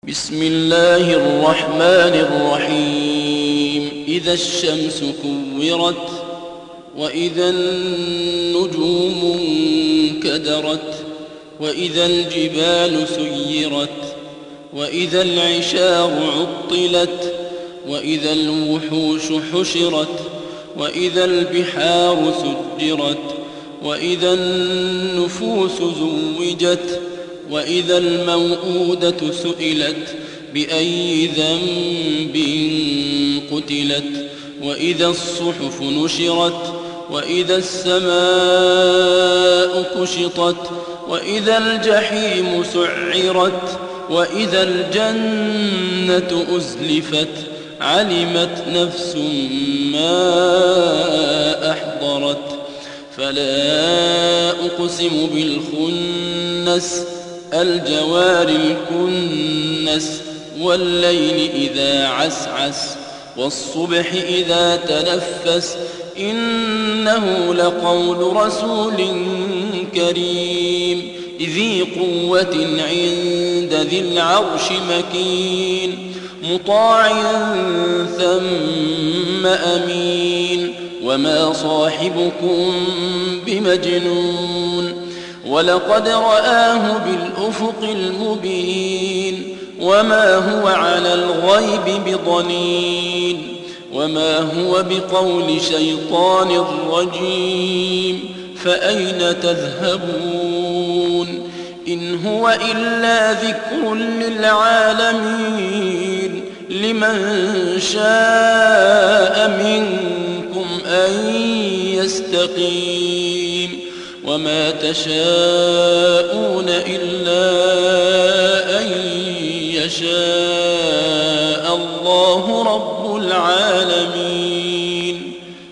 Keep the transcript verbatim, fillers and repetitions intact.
بسم الله الرحمن الرحيم إذا الشمس كورت وإذا النجوم انكدرت وإذا الجبال سيرت وإذا العشار عطلت وإذا الوحوش حشرت وإذا البحار سجرت وإذا النفوس زوجت وإذا الموءودة سئلت بأي ذنب قتلت وإذا الصحف نشرت وإذا السماء كشطت وإذا الجحيم سعرت وإذا الجنة أزلفت علمت نفس ما أحضرت فلا أقسم بالخنس الجوار الكنس والليل إذا عسعس والصبح إذا تنفس إنه لقول رسول كريم ذي قوة عند ذي العرش مكين مطاع ثم أمين وما صاحبكم بمجنون ولقد رآه بالأفق المبين وما هو على الغيب بضنين وما هو بقول شيطان رجيم فأين تذهبون إن هو إلا ذكر للعالمين لمن شاء منكم أن يستقيم وما تشاءون إلا أن يشاء الله رب العالمين.